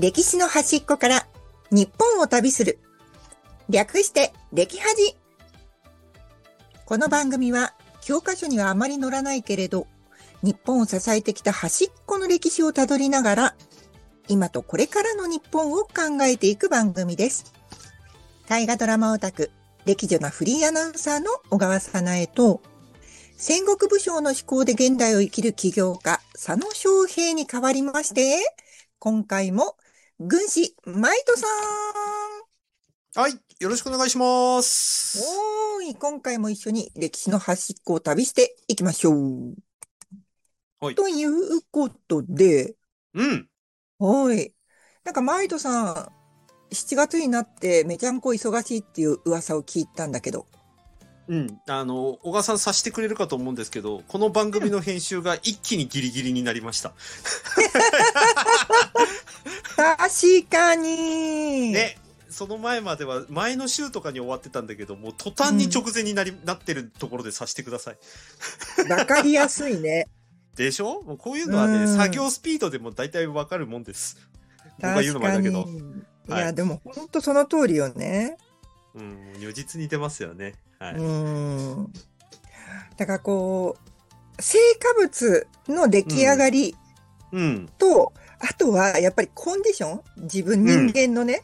歴史の端っこから日本を旅する。略して歴恥。この番組は教科書にはあまり載らないけれど、日本を支えてきた端っこの歴史をたどりながら、今とこれからの日本を考えていく番組です。大河ドラマオタク、歴女なフリーアナウンサーの小川さなえと、戦国武将の思考で現代を生きる起業家、佐野昌平に代わりまして、今回も軍師マイトさん。はい、よろしくお願いします。 今回も一緒に歴史の端っこを旅していきましょう。はい。ということで、なんかマイトさん、7月になってめちゃんこ忙しいっていう噂を聞いたんだけど。 小川さん察してくれるかと思うんですけど、この番組の編集が一気にギリギリになりました。 確かに。 ね、その前までは前の週とかに終わってたんだけど、もう途端に直前になってるところで察してください。 わかりやすいね。 でしょ？もうこういうのはね、作業スピードでも大体わかるもんです。僕が言うのもあれだけど。 いや、でも本当その通りよね。 如実に出ますよね。はい。 だからこう、成果物の出来上がりと、あとはやっぱりコンディション、人間のね。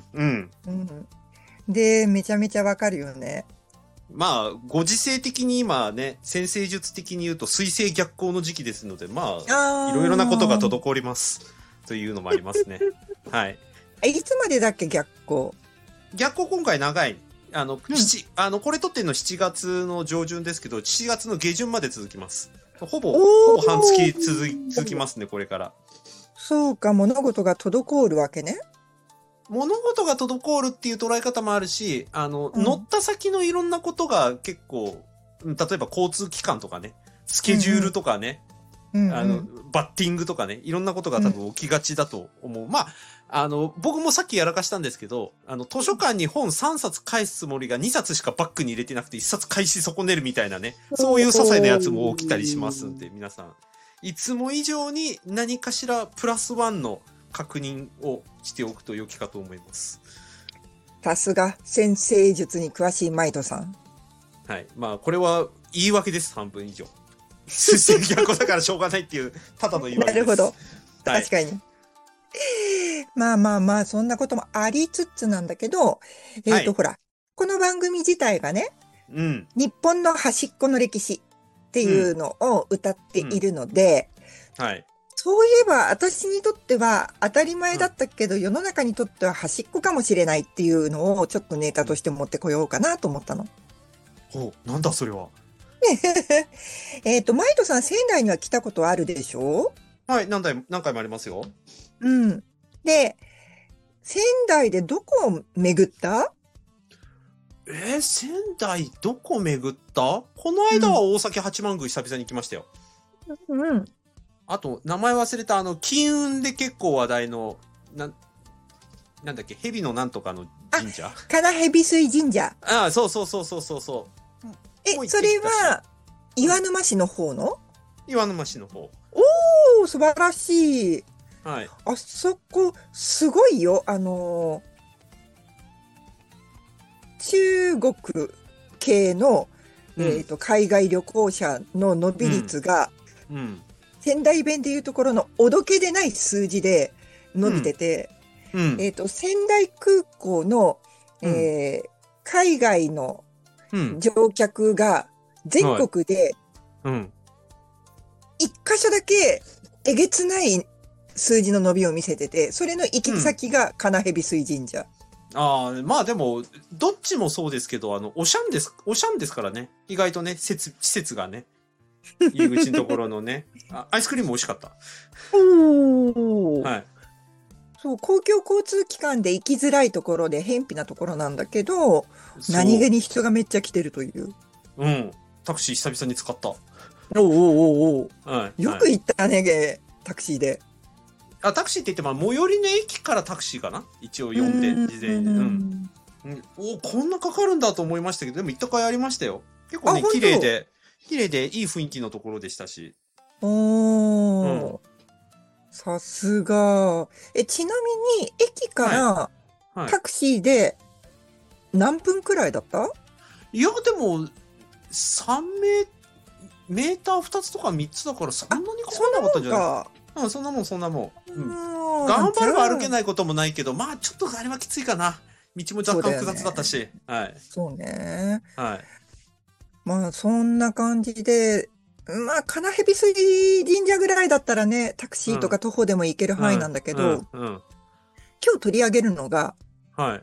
で、めちゃめちゃわかるよね。 まあ、ご時世的に今ね、占星術的に言うと水星逆行の時期ですので、まあ、いろいろなことが滞ります。というのもありますね。はい。 いつまでだっけ、逆行。 逆行今回長い。これ撮ってるの7月の上旬ですけど、7月の下旬まで続きます。ほぼ半月続きますね、これから。 そうか、物事が滞るわけね。 物事が滞るっていう捉え方もあるし、乗った先のいろんなことが結構、例えば交通機関とかね、スケジュールとかね、バッティングとかね、いろんなことが多分起きがちだと思う。まあ、僕もさっきやらかしたんですけど、図書館に本3冊返すつもりが2冊しかバッグに入れてなくて1冊返し損ねるみたいなね、そういう些細なやつも起きたりしますんで、皆さん、いつも以上に何かしらプラス1の確認をしておくと良きかと思います。 さすが、占星術に詳しいマイトさん。 はい。まあ、これは言い訳です、半分以上。水星逆行だからしょうがないっていう、ただの言い訳です。 なるほど。確かに。はい、まあ、そんなこともありつつなんだけど、ほら、この番組自体がね、日本の端っこの歴史っていうのを歌っているので、そういえば私にとっては当たり前だったけど、世の中にとっては端っこかもしれないっていうのをちょっとネタとして持ってこようかなと思ったの。 なんだそれは。 マイトさん仙台には来たことあるでしょ？ はい、何回もありますよ。 で、仙台でどこを巡った？ 仙台どこ巡った？この間は大崎八幡宮久々に来ましたよ。あと、名前忘れた、金運で結構話題の、なんだっけ、蛇のなんとかの神社？ 金蛇水神社。 ああ、そう。それは、岩沼市の方の？ 岩沼市の方。 おー、素晴らしい。 はい。 あそこ、すごいよ。中国系の、海外旅行者の伸び率が、仙台弁でいうところのおどけでない数字で伸びてて、仙台空港の、海外の乗客が全国で一箇所だけえげつない数字の伸びを見せてて、それの行き先が金蛇水神社。 まあでもどっちもそうですけど、おしゃんですからね、意外とね、施設がね、入り口のところのね、アイスクリーム美味しかった。はい。 そう、公共交通機関で行きづらいところで偏僻なところなんだけど、何気に人がめっちゃ来てるという。 タクシー久々に使った。 よく行ったね、タクシーで。 タクシーって言っても最寄りの駅からタクシーかな、一応呼んで事前に。こんなかかるんだと思いましたけど、でも行った甲斐ありましたよ。結構ね、綺麗でいい雰囲気のところでしたし。 さすが。ちなみに、駅かはい。 らはい。 タクシーで何分くらいだった？ いや、でも、3メーター2つとか3つだからそんなあ、 にかかんそんななかったんじゃない？ もんか。 うん、そんなもん、そんなもん。うん。 じゃ頑張れば歩けあ、 ないこともないけど、まあ、ちょっとあれはきついかな。道も若そうだよ干複雑だったね。 し。はい。 そうね。 はい。 まあ、そんな感じで、まあ、金蛇水神社ぐらいだったらね、タクシーとかうん。 徒歩でも行けるうん。 範囲なんだけうん。 ど、 うん。 今日取り上げるのが、 はい。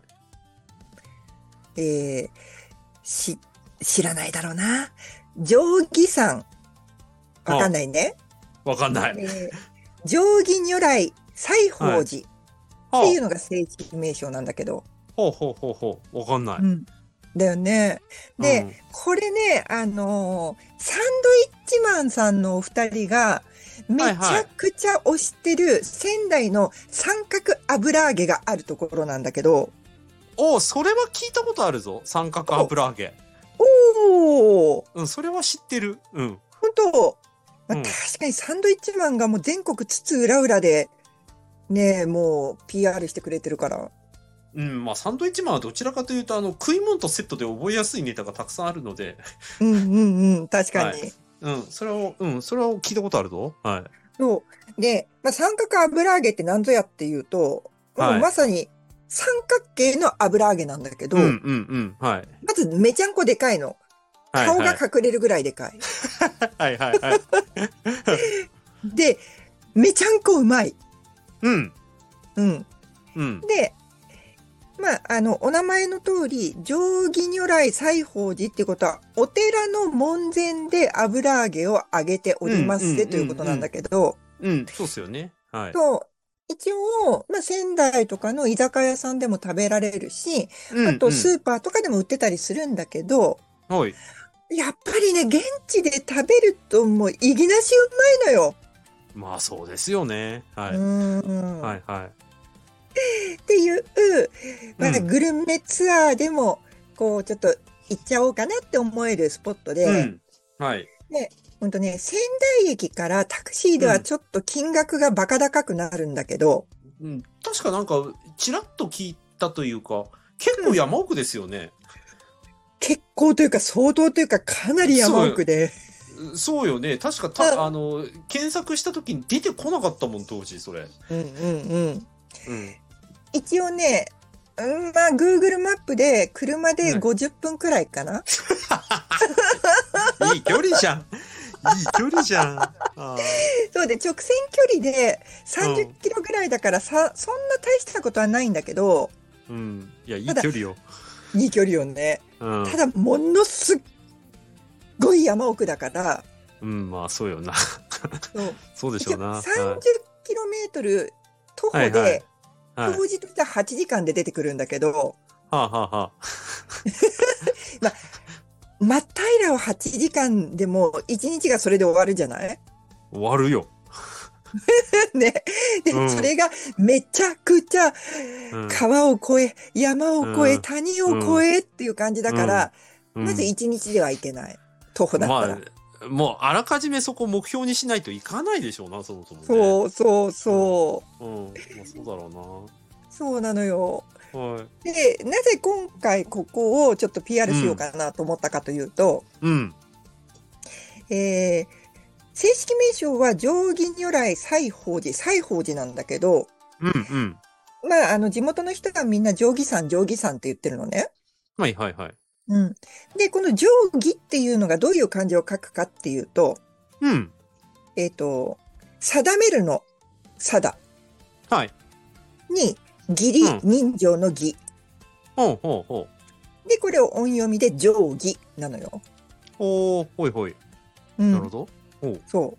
えーし、知らないだろうな。定義山。わかんあ、 ないね。 わかんない。 定義如来西はい。 宝寺っていうはあ。 のが正式名称なんだけど。 ほうほうほうほう。わかんない。 うん。だよね。で、 うん。 これね、サンドイッチマンさんのお二人が、めちゃはいはい。 くちゃ推してる仙台の三角油揚げがあるところなんだけど、 おう、それは聞いたことあるぞ。三角お、 油揚げ。 おー、 うん、それは知ってる。うん。 本当、まあ、確うん。 かにサンドイッチマンがもう全国津々浦々でね、もう PR してくれてるから。 うん、まあ、サンドイッチマンはどちらかというと、食い物とセットで覚えやすいネタがたくさんあるので、 うんうんうん、確かはい。 に。 うん、それを聞いたことあるぞ。はい。 そう。で、まあ、三角油揚げって何ぞやっていうと、もうはい。 まさに三角形の油揚げなんだけうん、うど、 ん、うん。はい。 まずめちゃんこでかいの。 はい、 顔がはい。 隠れるぐらいでかい。 はい、はい、はい。 で、めちゃんこうまい。 うん、 うん。 うん。 で、まあ、お名前の通り、定義如来西宝寺っていうことは、お寺の門前で油揚げを揚げておうん、 りまうん、 すということなんだうん、 けど、 うん。うん、そうっすよね。はい。 と、一応、まあ、仙台とかの居酒屋さんでも食べられるし、 うん、 あとうん。 スーパーとかでも売ってたりするんだけど、 はい。 やっぱりね、現地で食べるともう、いぎなしうまいのよ。 まあ、そうですよね。はうい。 ーん。っはい、はい。 ていう、まあ、 うん、 グルメツアーでも、こう、ちょっと行っちゃおうかなって思えるスポットで、 うん。はい。 で、ほんとね、仙台駅からタクシーでうん。 はちょっと金額がバカ高くなるんだけど、 うん。確かなんか、ちらっと聞いたというか、結構うん、 山奥ですよね。 結構というか相当というかかなり山そう、 奥で、 そうよね。確かうん検索した時に出てこなかったもん、当時、それ。 うんうん。 うん。 一応ね、まあ、Google マップで車でね。 50分くらいかな。 いい距離じゃん。いい距離じゃん。ああ。 そうで、直線距離で30キうん。 ロぐらいだからそんな大したことはないんだけど、 うん。いや、いただ、 い距離よ。 いい距離よね。 うん。 ただ、ものすっごい山奥だから、 うん、まあ、そうよな。 そう、 そうでし一応ょうな。はい。 30キロメートル徒はいはい。 歩で、 はい。 表示としては8時間で出てくるんだけど、 はあはあはあ。 まあ、真っ平らを8時間でも1日がそれで終わるじゃない？ 終わるよ。 ね。で、そうん。 れがめちゃくちゃうん。 川を越え、山を越え、 うん。 谷をうん。 越えっていう感じだうん。 から、まずうん。 1日ではいけない。徒歩だったまら。 あ、もう、あらかじめそこ目標にしないといかないでしょうな、そもそもね。 そうそううん。 そう。 うん。まあ、そうだろそうなのよ。 うな。はい。 で、なぜ今回ここをちょっと PR しよううん。 かなと思ったかというと、 うん。 えー正式名称は定義如来西宝寺、西宝寺なんだけど、 うん。うん。 まあ、地元の人がみんな定義山、定義山って言ってるのね。 はいはいはい。 うん。で、この定規っていうのがどういう漢字を書くかっていうと、 うん。 えっと、定めるの定はい。 に、義理うん。 人情の義。 ほうほうほう。 で、これを音読みで定規なのよ。 おー、ほいほい。 うん。 なるほど。ほう。 そう。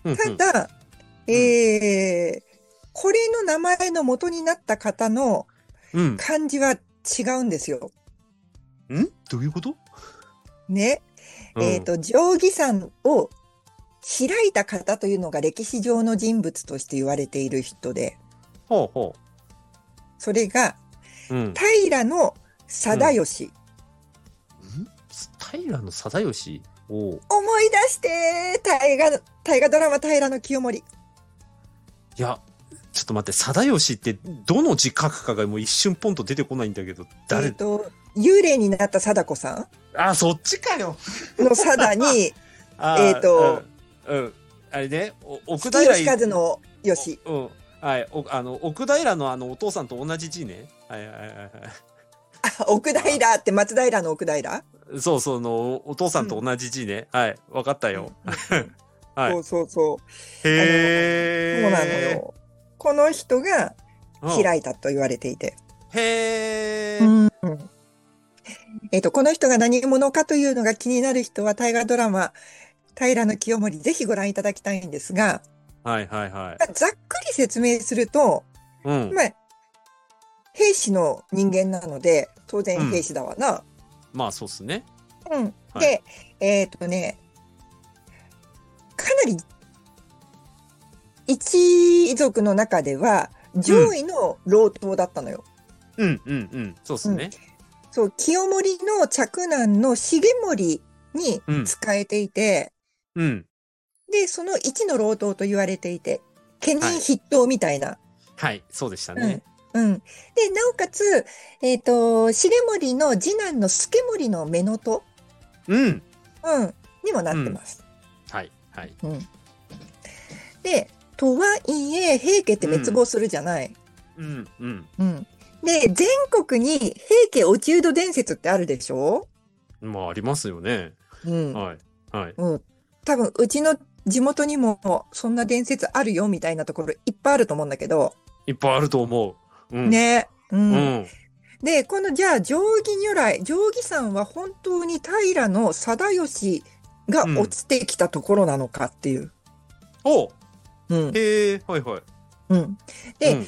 うん、うん、 ただ、 うん、 これの名前の元になった方のうん。 漢字は違うんですよ。 んどういうこと？ ね。 うん。 定規山を開いた方というのが歴史上の人物として言われている人で、 ほうほそれがう。うん。 平のうん。 貞義。 平の貞義。おう。 思い出して、大河ドラマ平清盛。 いや、ちょっと待って、貞吉ってどの字書くかがもう一瞬ポンと出てこないんだけど、誰？ 幽霊になった貞子さあ、そっちかよ。 んの貞に、 あれね、奥月平吉和の吉。 うん。はい。奥平のお父さんと同じ字ね。はいはいはいはい。 あ、奥平って松平の奥平。 そうそうお父さんと同じ字ね。はい。わかったよ。はい。 そうそうそう。 へー。 そうなのよ。この人が開いたと言われていて。 へー。 この人が何者かというのが気になる人は大河ドラマ、平清盛ぜひご覧いただきたいんですが、 はいはいはい。 ざっくり説明すると、まあ、兵士の人間なので、当然兵士だわな。 まあそうっすね。 で、かなり一族の中では上位の老頭だったのよ。 そうっすね。 そう、清盛の嫡男の重盛に仕えていて、で、その一の老頭と言われていて、家人筆頭みたいな。 はい、そうでしたね。 で、なおかつ、重盛の次男の助盛の乳母にもなってます。 はい、はい。 で、とはいえ、平家って滅亡するじゃない。で、全国に平家落人伝説ってあるでしょ？ まあ、ありますよね。はい、はい。 多分、うちの地元にもそんな伝説あるよみたいなところいっぱいあると思うんだけど。 いっぱいあると思う。 ね。で、このじゃあ定規如来、定規山は本当に平貞吉が落ちてきたところなのかっていう。 へえ、はいはい。 で、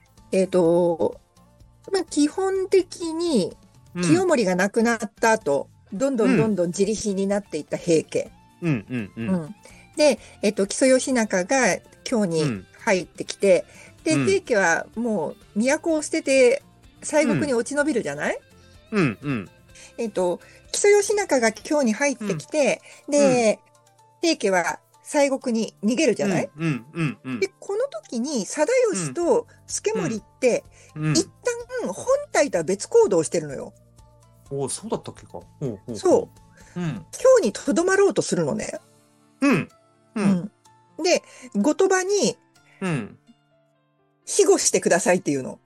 まあ、基本的に清盛が亡くなった後、どんどん自利品になっていった平家。で、木曽義仲が京に入ってきて、で、平家はもう都を捨てて西国に落ち延びるじゃない？木曽義仲が京に入ってきて、で、平家は西国に逃げるじゃない？で、この時に貞吉と助盛って、一旦本体とは別行動をしてるのよ。 そうだったっけか。 そう。京にとどまろうとするのね。で、後鳥羽に、庇護してくださいっていうの。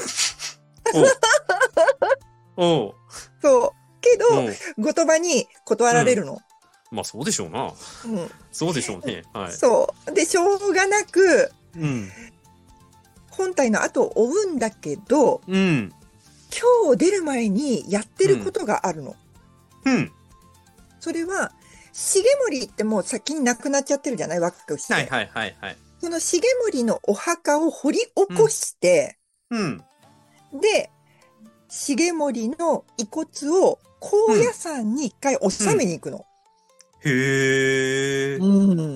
そう。けど、後鳥羽に断られるの。 まあそうでしょうな。そうでしょうね。はい。 そう。で、しょうがなく、本体の後を追うんだけど、今日出る前にやってることがあるの。それは、重盛ってもう先に亡くなっちゃってるじゃない？若くして。その重盛のお墓を掘り起こして、で、重盛の遺骨を高野山に一回納めに行くの。 へー。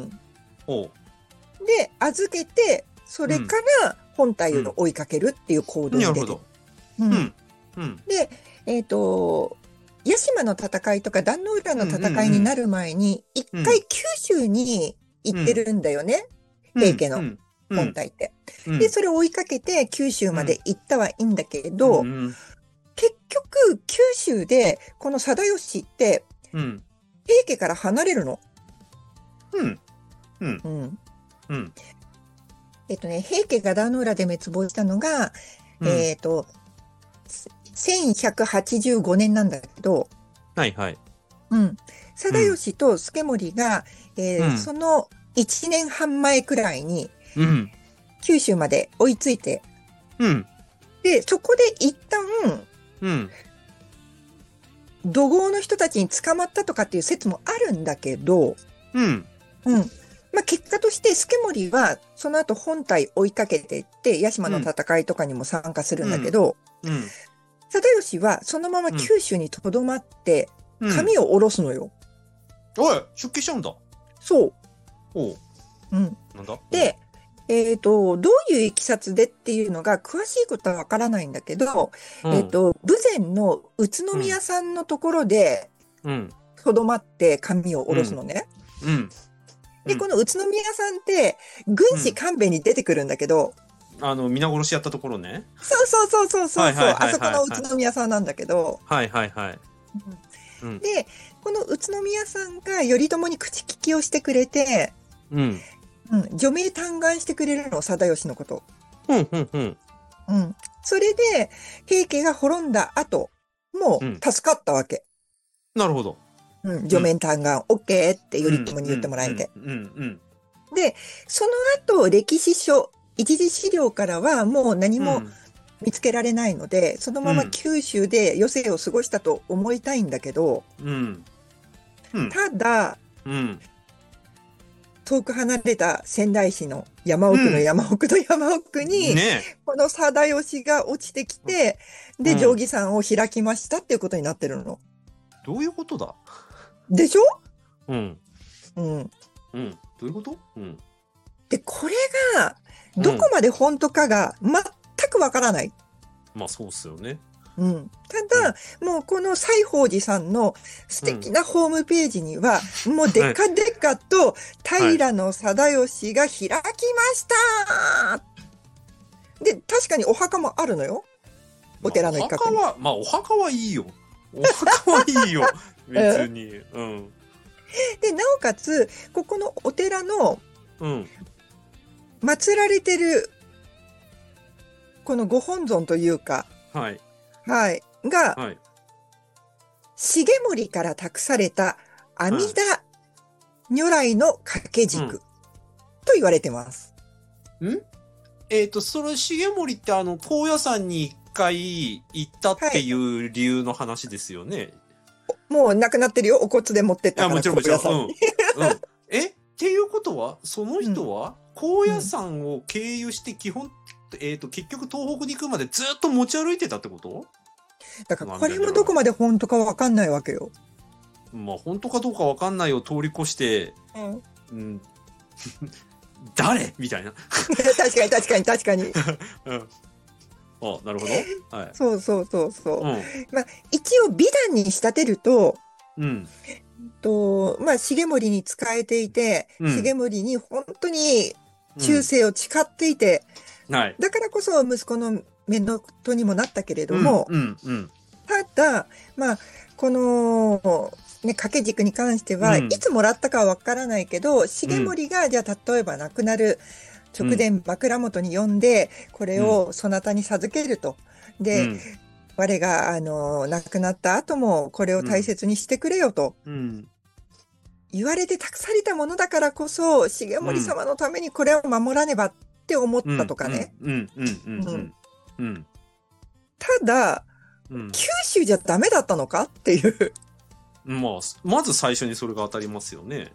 で、預けて、それから本体を追いかけるっていう行動に出てる。で、屋島の戦いとか壇ノ浦の戦いになる前に、一回九州に行ってるんだよね。平家の本体って。で、それを追いかけて九州まで行ったはいいんだけど、結局、九州で、この貞吉って、平家から離れるの。平家が壇ノ浦で滅亡したのが、1185年なんだけど、貞吉と助盛が、その1年半前くらいに、九州まで追いついて、で、そこで一旦、土豪の人たちに捕まったとかっていう説もあるんだけど、まあ、結果として助盛はその後本体追いかけていって屋島の戦いとかにも参加するんだけど、貞吉はそのまま九州にとどまって髪を下ろすのよ。 出家しちゃうんだ。 そう。 なんだ？ で、どういういきさつでっていうのが詳しいことはわからないんだけど、豊前の宇都宮さんのところでとどまって髪を下ろすのね。 で、この宇都宮さんって、軍師官兵衛に出てくるんだけど、 皆殺しやったところね。 そうそうそうそうそう、 はいはいはいはいはいあそこの宇都宮さんなんだけど、 はいはいはい。 で、この宇都宮さんが頼朝に口利きをしてくれて、 うん。 除名嘆願してくれるの、貞吉のこと。 うんうんうん。 それで、平家が滅んだ後、もう助かったわけ。 なるほど。 除名嘆願、OK って頼朝に言ってもらえて。で、その後、歴史書、一次資料からはもう何も見つけられないので、そのまま九州で余生を過ごしたと思いたいんだけど、ただ、遠く離れた仙台市の山奥の山奥の山奥に、この貞吉が落ちてきて、で、定規山を開きましたっていうことになってるの。 どういうことだでしょ？ どういうこと？ で、これが、どこまで本当かが全くわからない。 まあそうっすよね。 ただ、もうこの西宝寺さんの素敵なホームページには、もうでかでかと平の貞吉が開きました、で、確かにお墓もあるのよ。お寺の一角に。 お墓はいいよ。お墓はいいよ。別に。 で、なおかつ、ここのお寺の、祀られてる、このご本尊というか、が、重盛から託された阿弥陀如来の掛け軸と言われてます。 それ重盛って高野山に一回行ったっていう理由の話ですよね。 もう亡くなってるよ。お骨で持ってったから。 もちろんもちろん。っていうことは、その人は高野山を経由して基本、結局東北に行くまでずっと持ち歩いてたってこと？ だからこれもどこまで本当かわかんないわけよ。 まあ本当かどうかわかんないを通り越して、誰みたいな。 確かに確かに確かに。 あ、なるほど。はい。 そうそうそうそう。まあ一応美談に仕立てると、まあ重盛に仕えていて、重盛に本当に忠誠を誓っていて、だからこそ息子の目のとにもなったけれども、ただ、まあ、この、掛け軸に関しては、いつもらったかはわからないけど、重盛が、じゃあ、例えば亡くなる直前、枕元に呼んで、これをそなたに授けると。で、我が、亡くなった後も、これを大切にしてくれよと。言われて託されたものだからこそ、重盛様のためにこれを守らねばって思ったとかね。ただ、九州じゃダメだったのかっていう。 まず最初にそれが当たりますよね。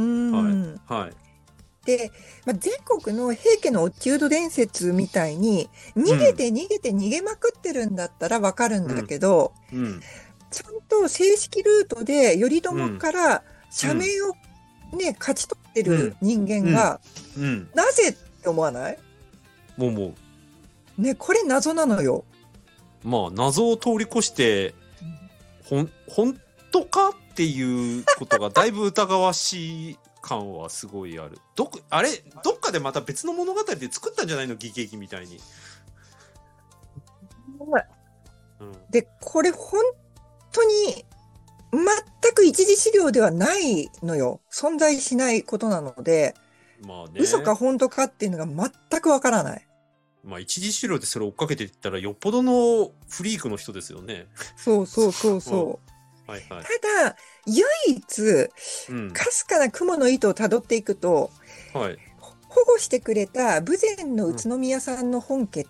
で、全国の平家の落人伝説みたいに、逃げて逃げて逃げまくってるんだったらわかるんだけど、ちゃんと正式ルートで頼朝から社名をね、勝ち取ってる人間が、なぜって思わない？ もう。ね、これ謎なのよ。 謎を通り越して、本当かっていうことがだいぶ疑わしい感はすごいある。どっかでまた別の物語で作ったんじゃないの？義経みたいに。 で、これ本当に全く一次資料ではないのよ。存在しないことなので、嘘か本当かっていうのが全くわからない。 一次資料でそれを追っかけていったらよっぽどのフリークの人ですよね。 そうそうそうそう。ただ、唯一、かすかな雲の糸をたどっていくと、保護してくれた豊前の宇都宮さんの本家って、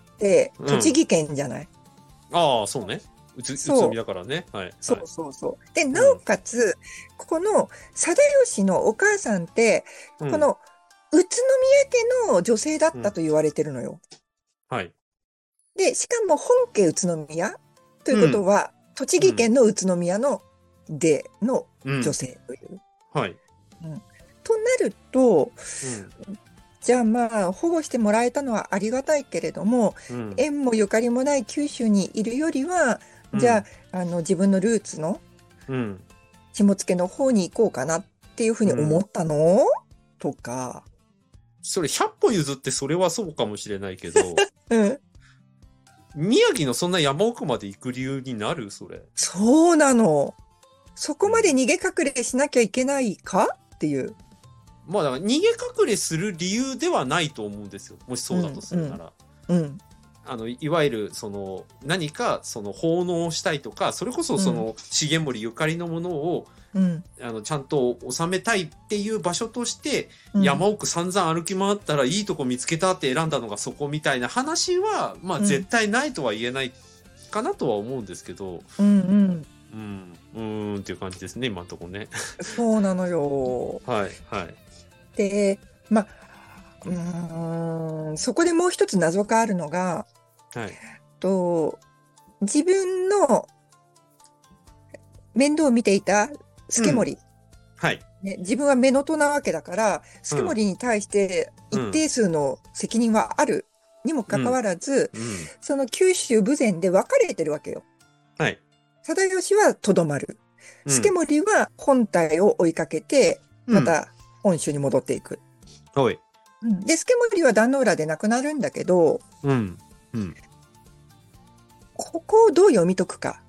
栃木県じゃない？ ああ、そうね。宇都宮からね。 そうそうそう。で、なおかつ、この貞吉のお母さんって、この宇都宮家の女性だったと言われてるのよ。で、しかも本家宇都宮ということは、栃木県の宇都宮の女性という。となると、じゃあ保護してもらえたのはありがたいけれども、縁もゆかりもない九州にいるよりは、じゃあ、自分のルーツの下野の方に行こうかなっていうふうに思ったの？ とか。 それ100歩譲ってそれはそうかもしれないけど、 うん。 宮城のそんな山奥まで行く理由になるそれ。 そうなの。そこまで逃げ隠れしなきゃいけないかっていう。 まあだから逃げ隠れする理由ではないと思うんですよ。もしそうだとするなら。いわゆる、何か、奉納したいとか、それこそ重盛ゆかりのものを、ちゃんと収めたいっていう場所として、山奥散々歩き回ったらいいとこ見つけたって選んだのがそこみたいな話は、まあ絶対ないとは言えないかなとは思うんですけど、っていう感じですね、今のところね。 そうなのよ。 はい、はい。 で、まあ、そこでもう一つ謎があるのが、自分の面倒を見ていた助盛、自分は乳母なわけだから、助盛に対して一定数の責任はあるにもかかわらず、その九州豊前で分かれてるわけよ。貞吉はとどまる。助盛は本体を追いかけて、また本州に戻っていく。で、助盛は壇ノ浦で亡くなるんだけど、ここをどう読み解くか。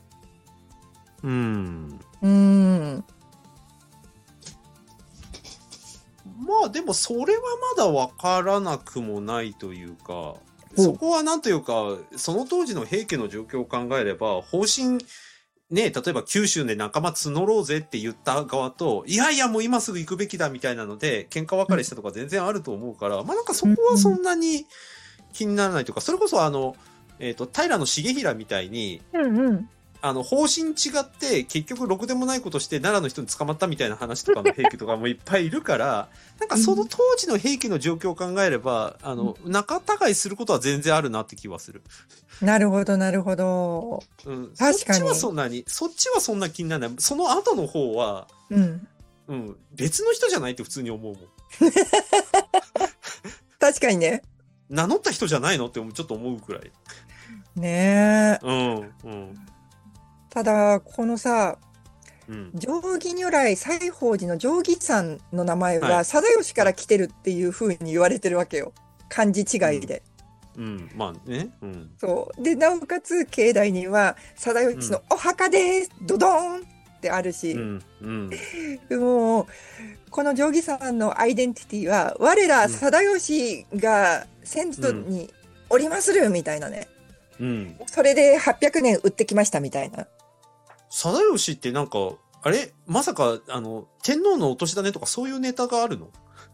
まあでもそれはまだ分からなくもないというか、そこはなんというか、その当時の平家の状況を考えれば、方針、ね、例えば九州で仲間募ろうぜって言った側と、いやいやもう今すぐ行くべきだみたいなので、喧嘩別れしたとか全然あると思うから、まあなんかそこはそんなに気にならないというか、それこそ平重衡みたいに、方針違って結局ろくでもないことして奈良の人に捕まったみたいな話とかの平家とかもいっぱいいるから、なんかその当時の平家の状況を考えれば、仲違いすることは全然あるなって気はする。 なるほど、なるほど。確かに。 そっちはそんな気にならない。その後の方は、別の人じゃないって普通に思うもん。 確かにね。 名乗った人じゃないのってちょっと思うくらい。 ねえ。ただ、このさ、定規如来西方寺の定規さんの名前は貞吉から来てるっていう風に言われてるわけよ。漢字違いで。 まあね。 そう。で、なおかつ境内には貞吉のお墓ですドドーンってあるし。もう、この定規さんのアイデンティティは、我ら貞吉が先祖におりまするみたいなね。それで800年売ってきましたみたいな。 貞吉ってなんか、あれまさか、天皇のお年玉とかそういうネタがあるの？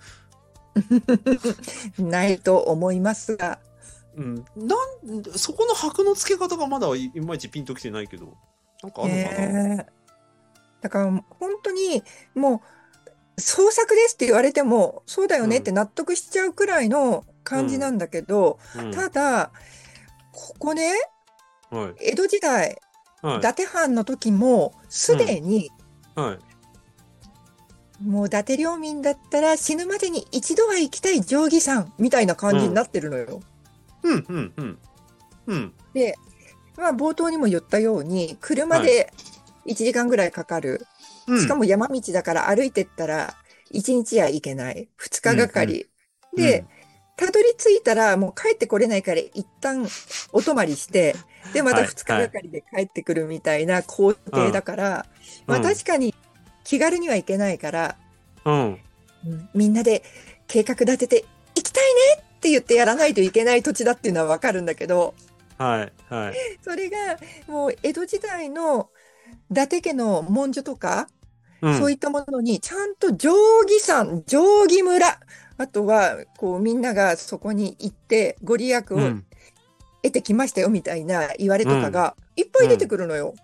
ないと思いますが。 そこの箔の付け方がまだいまいちピンときてないけど、なんかあるのかな？ だから本当にもう創作ですって言われてもそうだよねって納得しちゃうくらいの感じなんだけど、ただここね、江戸時代、伊達藩の時もすでに、もう伊達領民だったら死ぬまでに一度は行きたい定規山みたいな感じになってるのよ。で、まあ冒頭にも言ったように車で1時間ぐらいかかる。しかも山道だから歩いてったら1日は行けない。2日がかり。で、たどり着いたらもう帰ってこれないから一旦お泊まりして、で、また2日がかりで帰ってくるみたいな工程だから、まあ確かに気軽には行けないから、みんなで計画立てて行きたいねって言ってやらないといけない土地だっていうのはわかるんだけど、それがもう江戸時代の伊達家の文書とか、そういったものにちゃんと定規山、定規村、あとはこうみんながそこに行ってご利益を得てきましたよみたいな言われとかがいっぱい出てくるのよ。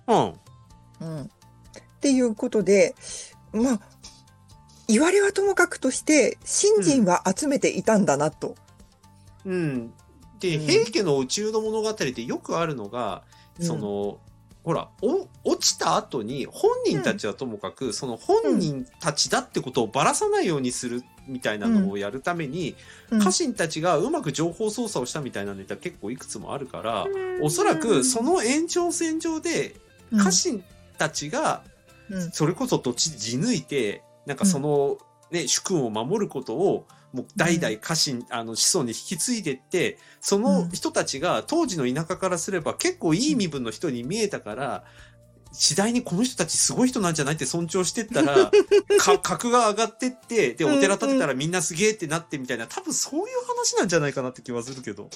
っていうことで、まあ言われはともかくとして信心は集めていたんだなと。 で、平家の宇宙の物語でよくあるのが、ほら、落ちた後に本人たちはともかく、その本人たちだってことをばらさないようにするみたいなのをやるために、家臣たちがうまく情報操作をしたみたいなネタ結構いくつもあるから、おそらくその延長線上で家臣たちがそれこそ土地地抜いて、なんかそのね、主君を守ることを、もう代々家臣、子孫に引き継いでって、その人たちが当時の田舎からすれば結構いい身分の人に見えたから、次第にこの人たちすごい人なんじゃないって尊重してったら、格が上がってって、で、お寺建てたらみんなすげえってなってみたいな、多分そういう話なんじゃないかなって気はするけど。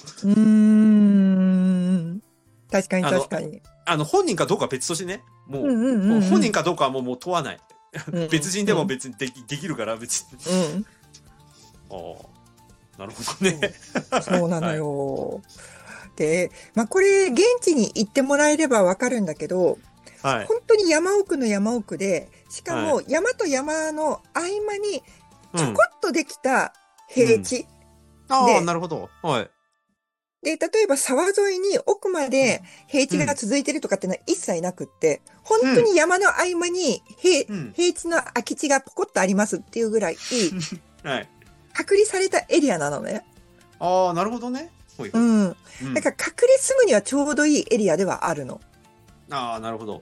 確かに確かに。 本人かどうかは別としてね。もう、本人かどうかはもう問わない。別人でも別にできるから、別に。ああ、なるほどね。 そうなのよ。はい、で、まあ、これ、現地に行ってもらえればわかるんだけど、はい、本当に山奥の山奥で、しかも山と山の合間にちょこっとできた平地。 ああ、なるほど。はい。 で、例えば沢沿いに奥まで平地が続いてるとかってのは一切なくって、本当に山の合間に平地の空き地がポコッとありますっていうぐらい、はい、隔離されたエリアなのね。 ああ、なるほどね。 だから隔離すぐにはちょうどいいエリアではあるの。 ああ、なるほど。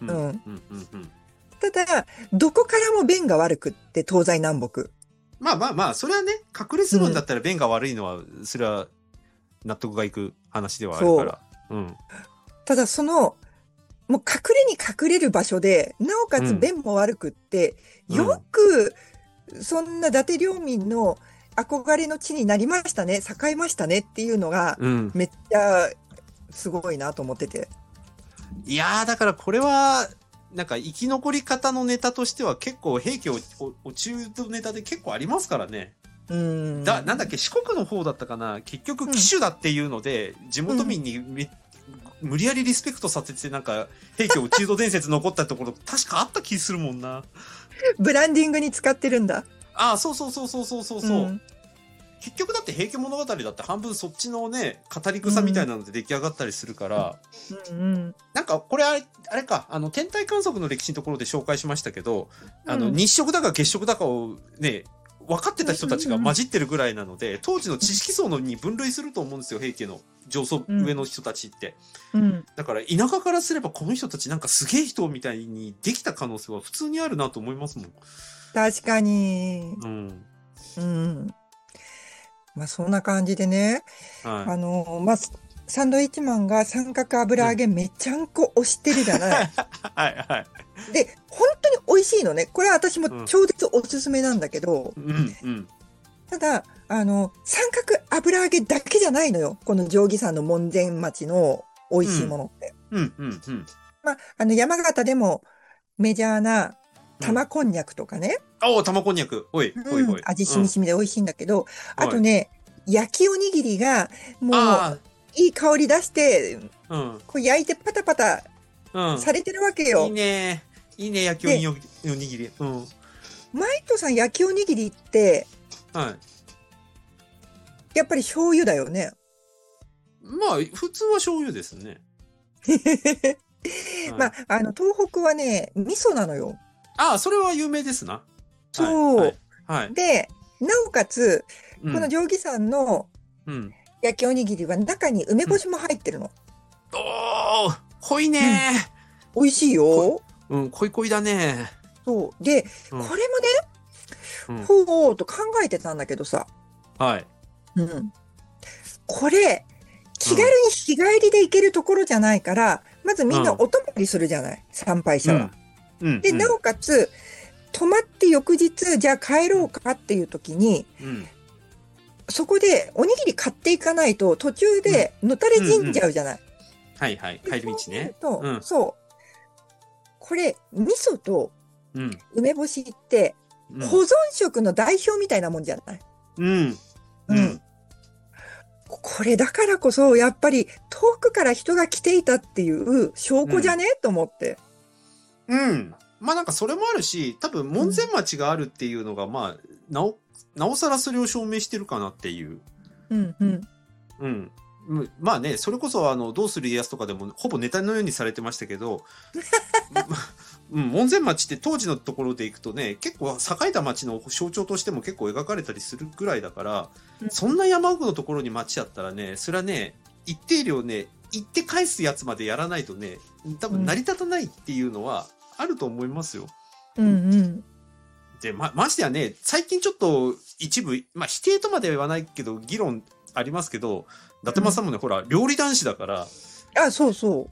ただ、どこからも便が悪くって、東西南北。 まあ、それはね、隔離するんだったら便が悪いのは、それは納得がいく話ではあるから。 ただ、もう隠れに隠れる場所で、なおかつ便も悪くって、よく、そんな伊達領民の憧れの地になりましたね、栄えましたねっていうのが、めっちゃすごいなと思ってて。 いやー、だからこれは、なんか生き残り方のネタとしては結構兵器落ちるネタで結構ありますからね。なんだっけ、四国の方だったかな、結局騎手だっていうので、地元民に無理やりリスペクトさせてなんか兵器落ちる伝説残ったところ確かあった気するもんな。 ブランディングに使ってるんだ。 ああ、そう。結局だって平家物語だって半分そっちのね、語り草みたいなので出来上がったりするから、なんかこれあれか、天体観測の歴史のところで紹介しましたけど、日食だか月食だかをね、分かってた人たちが混じってるぐらいなので、当時の知識層に分類すると思うんですよ、平家の上層上の人たちって。だから田舎からすればこの人たちなんかすげえ人みたいにできた可能性は普通にあるなと思いますもん。 確かに。まあそんな感じでね、まあサンドイッチマンが三角油揚げめちゃんこ推してるじゃない。で、本当に美味しいのね。これは私も超絶おすすめなんだけど、ただ、三角油揚げだけじゃないのよ。この定義山の門前町の美味しいものって。まあ、山形でもメジャーな玉こんにゃくとかね。 玉こんにゃく。 味しみしみで美味しいんだけど、あとね、焼きおにぎりが、もう、いい香り出して、こう焼いてパタパタされてるわけよ。 いいね、焼きおにぎり。 マイトさん、焼きおにぎりって、やっぱり醤油だよね。 まあ、普通は醤油ですね。 まあ、東北はね、味噌なのよ。 それは有名ですな。 そう。で、なおかつ、この定義山の焼きおにぎりは中に梅干しも入ってるの。 濃いね。 美味しいよ。 濃いだね。 そう。で、これもね、ほうと考えてたんだけどさ。これ、気軽に日帰りで行けるところじゃないから、まずみんなお泊まりするじゃない、参拝者は。で、なおかつ、泊まって翌日、じゃあ帰ろうかっていう時に、そこでおにぎり買っていかないと途中でのたれ死んじゃうじゃない。 帰り道ね。 そう。これ、味噌と梅干しって、保存食の代表みたいなもんじゃない。これだからこそ、やっぱり遠くから人が来ていたっていう証拠じゃね、と思って。 まあなんかそれもあるし、多分門前町があるっていうのが、まあ、なおさらそれを証明してるかなっていう。まあね、それこそどうする家康とかでもほぼネタのようにされてましたけど、門前町って当時のところで行くとね、結構栄えた町の象徴としても結構描かれたりするぐらいだから、そんな山奥のところに町やったらね、それはね、一定量ね、行って返すやつまでやらないとね、多分成り立たないっていうのはあると思いますよ。 で、ましてやね、最近ちょっと一部、否定とまでは言わないけど、議論ありますけど、伊達政さんもね、ほら、料理男子だから。 そうそう。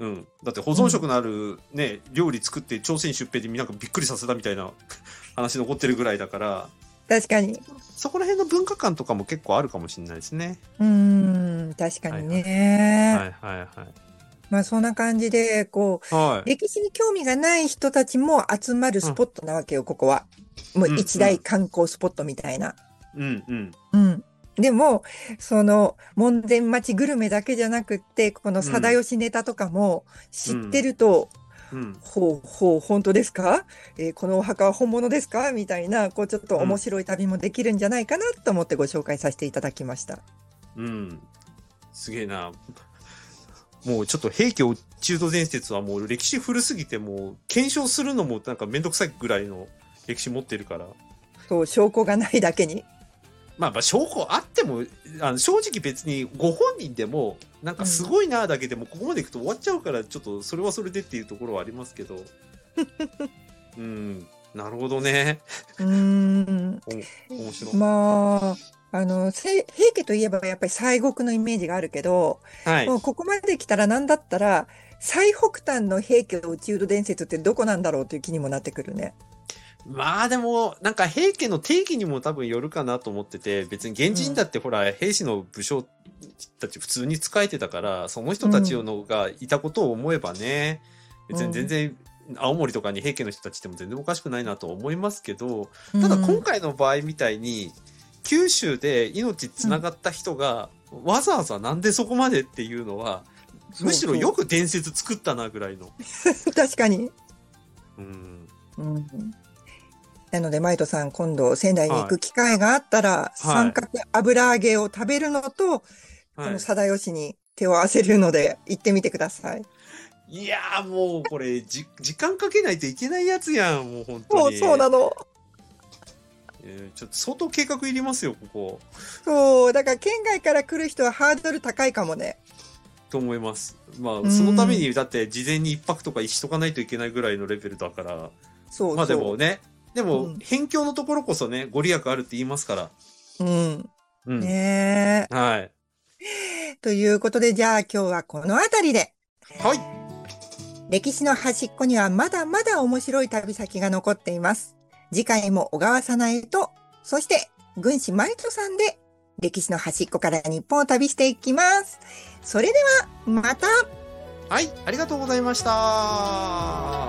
だって保存食のあるね、料理作って朝鮮出兵でなんかびっくりさせたみたいな話残ってるぐらいだから。 確かに。 そこら辺の文化観とかも結構あるかもしれないですね。 確かにね。そんな感じで、歴史に興味がない人たちも集まるスポットなわけよ、ここは。もう一大観光スポットみたいな。でも、門前町グルメだけじゃなくって、この貞吉ネタとかも知ってると、本当ですか？このお墓は本物ですか？みたいな、ちょっと面白い旅もできるんじゃないかなと思ってご紹介させていただきました。 すげえな。もうちょっと平家落人伝説はもう歴史古すぎて、もう検証するのもなんかめんどくさいぐらいの歴史持ってるから。 そう、証拠がないだけに。 証拠あっても、正直別にご本人でも、なんかすごいなだけでも、ここまでいくと終わっちゃうから、ちょっとそれはそれでっていうところはありますけど。なるほどね。面白い。 平家といえばやっぱり西国のイメージがあるけど、もうここまで来たらなんだったら、最北端の平家落人伝説ってどこなんだろうという気にもなってくるね。 でも、なんか平家の定義にも多分よるかなと思ってて、別に源氏だってほら、兵士の武将たち普通に仕えてたから、その人たちのがいたことを思えばね、別に全然、青森とかに平家の人たちっても全然おかしくないなと思いますけど、ただ今回の場合みたいに、九州で命つながった人が、わざわざなんでそこまでっていうのは、むしろよく伝説作ったなぐらいの。 確かに。なので、マイトさん、今度、仙台に行く機会があったら、三角油揚げを食べるのと、この貞吉に手を合わせるので、行ってみてください。 いやー、もう、これ、時間かけないといけないやつやん、もう本当に。 そうなの。 ちょっと相当計画いりますよ、ここ。 そう、だから県外から来る人はハードル高いかもね。 と思います。そのために、だって事前に一泊とかしとかないといけないぐらいのレベルだから。でもね、辺境のところこそね、ご利益あるって言いますから。 ねえ。 はい。 ということで、じゃあ今日はこの辺りで。 はい。 歴史の端っこにはまだまだ面白い旅先が残っています。次回も小川さなえと、そして軍師マイトさんで歴史の端っこから日本を旅していきます。それではまた。 はい、ありがとうございました。